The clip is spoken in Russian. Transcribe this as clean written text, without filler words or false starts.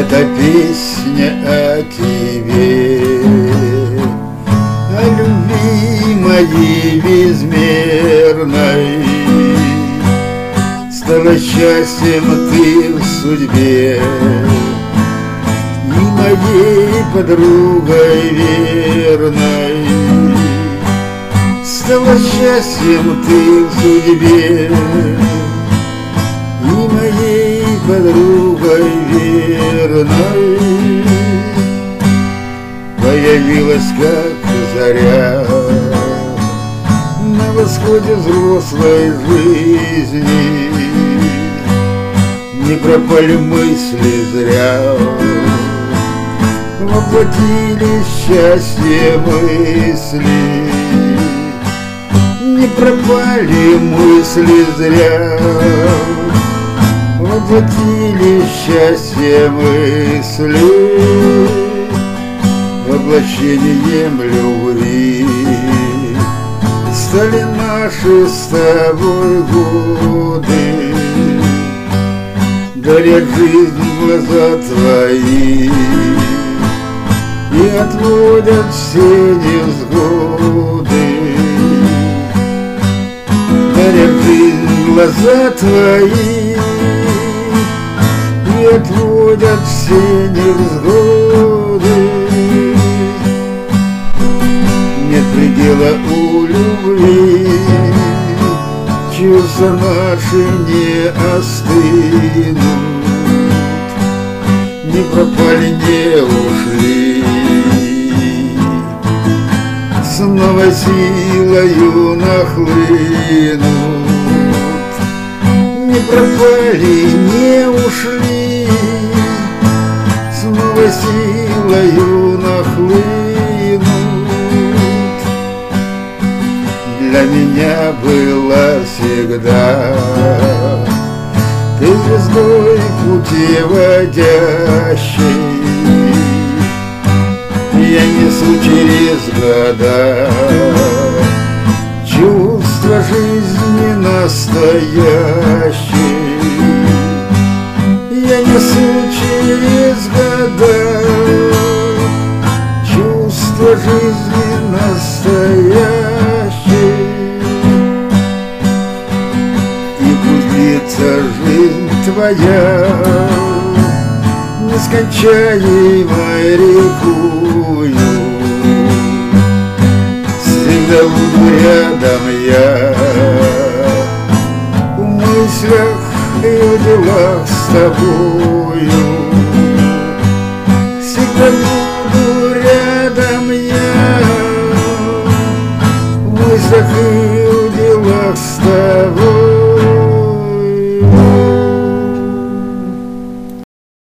Это песня о тебе, о любви моей безмерной. Стала счастьем ты в судьбе и моей подругой верной. Стала счастьем ты в судьбе и моей подругой верной. Появилась как заря на восходе взрослой жизни. Не пропали мысли зря, воплотили счастье мысли. Не пропали мысли зря, воплотили счастье мысли. Воплощением любви стали наши с тобой годы. Горят жизнь глаза твои и отводят все невзгоды. Горят жизнь глаза твои и отводят все невзгоды. Нет предела у любви, чувства наши не остынут, не пропали, не ушли, снова силою нахлынут. Не пропали, не ушли, снова силою нахлынут. Для меня была всегда ты звездой путеводящей. Я несу через года чувство жизни настоящей. Я несу через года чувство жизни настоящей. Жизнь твоя нескончаемой рекою, всегда буду рядом я в мыслях и в делах с тобою.